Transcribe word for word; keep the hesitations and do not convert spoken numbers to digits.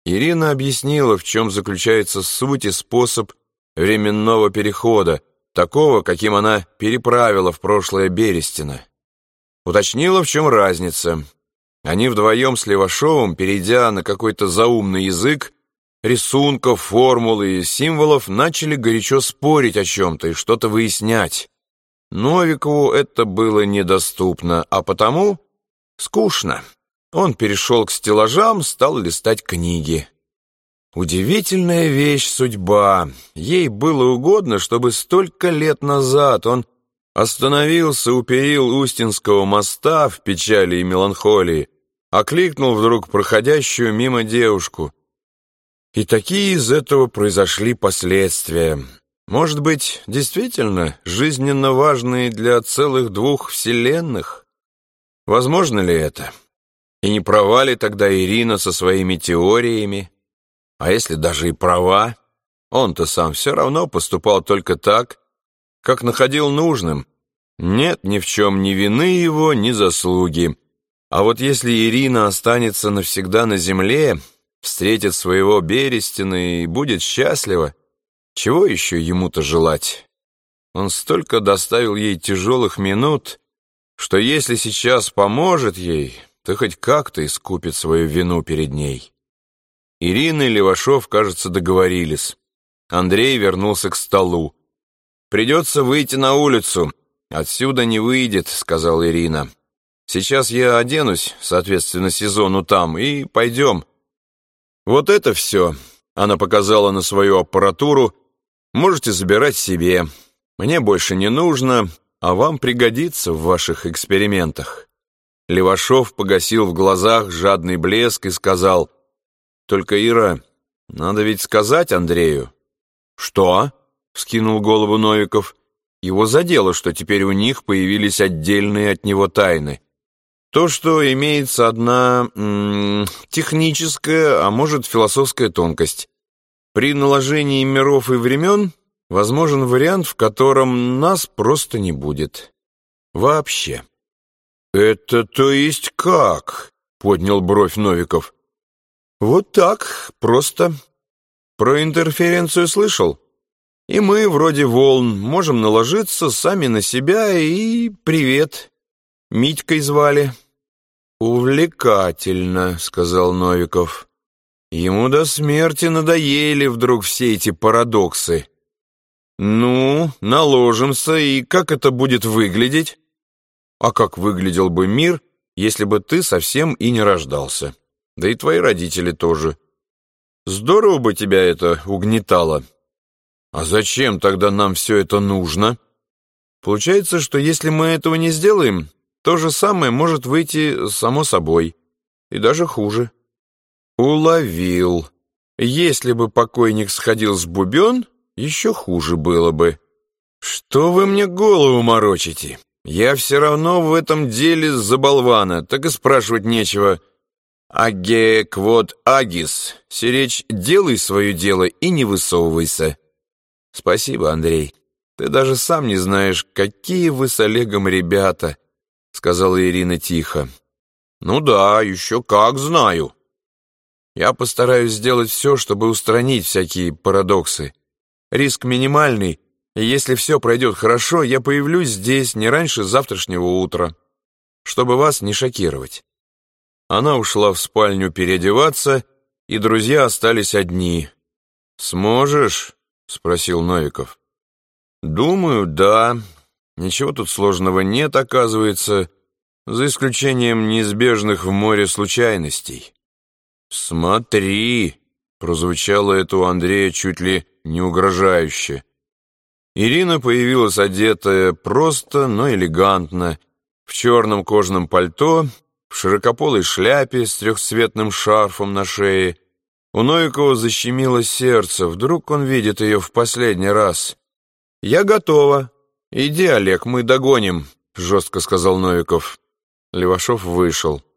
Ирина объяснила, в чем заключается суть и способ временного перехода, такого, каким она переправила в прошлое Берестина. Уточнила, в чем разница. Они вдвоем с Левашовым, перейдя на какой-то заумный язык, рисунков, формул и символов, начали горячо спорить о чем-то и что-то выяснять. Новикову это было недоступно, а потому скучно. Он перешел к стеллажам, стал листать книги. Удивительная вещь судьба. Ей было угодно, чтобы столько лет назад он остановился у перил Устинского моста в печали и меланхолии, окликнул вдруг проходящую мимо девушку. И такие из этого произошли последствия. Может быть, действительно жизненно важные для целых двух вселенных? Возможно ли это? И не права ли тогда Ирина со своими теориями? А если даже и права, он-то сам все равно поступал только так, как находил нужным. Нет ни в чем ни вины его, ни заслуги. А вот если Ирина останется навсегда на земле, встретит своего Берестина и будет счастлива, чего еще ему-то желать? Он столько доставил ей тяжелых минут, что если сейчас поможет ей, то хоть как-то искупит свою вину перед ней. Ирина и Левашов, кажется, договорились. Андрей вернулся к столу. «Придется выйти на улицу. Отсюда не выйдет», — сказала Ирина. «Сейчас я оденусь, соответственно, сезону там, и пойдем. Вот это все», — она показала на свою аппаратуру, «можете забирать себе. Мне больше не нужно, а вам пригодится в ваших экспериментах». Левашов погасил в глазах жадный блеск и сказал: «Только, Ира, надо ведь сказать Андрею». «Что?» — вскинул голову Новиков. Его задело, что теперь у них появились отдельные от него тайны. То, что имеется одна м -м, техническая, а может философская тонкость. При наложении миров и времен возможен вариант, в котором нас просто не будет. Вообще. «Это то есть как?» — поднял бровь Новиков. «Вот так, просто. Про интерференцию слышал? И мы, вроде волн, можем наложиться сами на себя и привет. Митькой звали». «Увлекательно», — сказал Новиков. Ему до смерти надоели вдруг все эти парадоксы. «Ну, наложимся, и как это будет выглядеть?» «А как выглядел бы мир, если бы ты совсем и не рождался? Да и твои родители тоже. Здорово бы тебя это угнетало. А зачем тогда нам все это нужно? Получается, что если мы этого не сделаем, то же самое может выйти само собой, и даже хуже». «Уловил. Если бы покойник сходил с бубен, еще хуже было бы. Что вы мне голову морочите? Я все равно в этом деле за болвана, так и спрашивать нечего. Аге квот агис, сиречь, делай свое дело и не высовывайся». «Спасибо, Андрей. Ты даже сам не знаешь, какие вы с Олегом ребята», — сказала Ирина тихо. «Ну да, еще как знаю. Я постараюсь сделать все, чтобы устранить всякие парадоксы. Риск минимальный, и если все пройдет хорошо, я появлюсь здесь не раньше завтрашнего утра, чтобы вас не шокировать». Она ушла в спальню переодеваться, и друзья остались одни. «Сможешь?» — спросил Новиков. «Думаю, да. Ничего тут сложного нет, оказывается, за исключением неизбежных в море случайностей». «Смотри!» — прозвучало это у Андрея чуть ли не угрожающе. Ирина появилась одетая просто, но элегантно, в черном кожаном пальто, в широкополой шляпе с трехцветным шарфом на шее. У Новикова защемило сердце, вдруг он видит ее в последний раз. «Я готова. Иди, Олег, мы догоним», — жестко сказал Новиков. Левашов вышел.